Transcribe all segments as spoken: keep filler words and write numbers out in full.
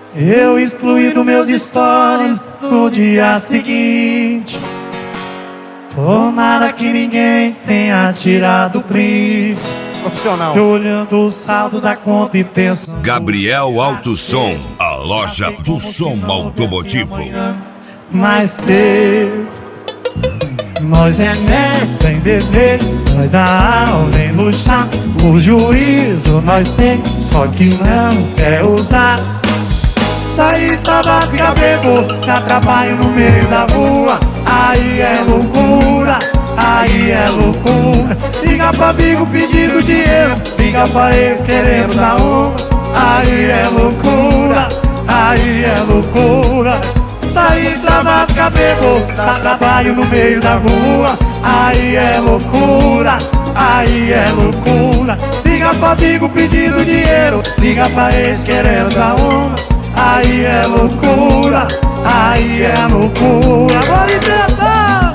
Eu excluí dos meus stories no dia seguinte. Tomara que ninguém tenha tirado print. Profissional. Olhando o saldo da conta e pensando. Gabriel Autosom, a loja do som automotivo. Mais cedo, nós é mestre em dever, nós dá aula em luxar. O juízo nós tem, só que não quer usar. Sair, trabalhar, ficar bebo, dá trabalho no meio da rua. Aí é loucura, aí é loucura. Liga pra amigo pedindo dinheiro, liga pra ex querendo dar uma. Aí é loucura, aí é loucura. Sair, trabalhar, ficar bebo, dá trabalho no meio da rua. Aí é loucura, aí é loucura. Liga pra amigo pedindo dinheiro, liga pra ex querendo dar uma. Aí é loucura, aí é loucura. Bora intensa!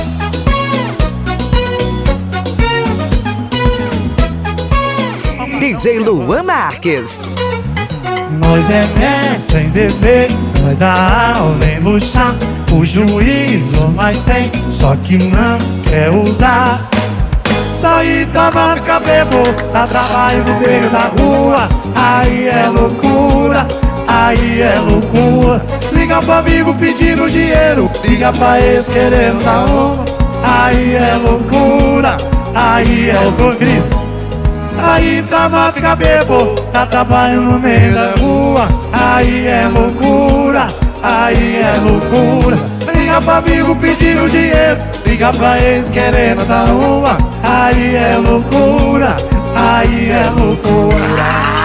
D J Luan Marques. Nós é mestre em dever, nós dá aula em luxar. O juízo nós tem, só que não quer usar. Sair, trabalhar, ficar bebo, dá trabalho no meio da rua. Aí é loucura, aí é loucura. Liga pro amigo pedindo dinheiro, liga pra ex querendo dar uma. Aí é loucura, aí é loucura. Sair, trabalhar, ficar bebo, dá trabalho no meio da rua. Aí é loucura, aí é loucura. Liga pra amigo pedindo dinheiro, liga pra ex querendo dar uma. Aí é loucura, aí é loucura.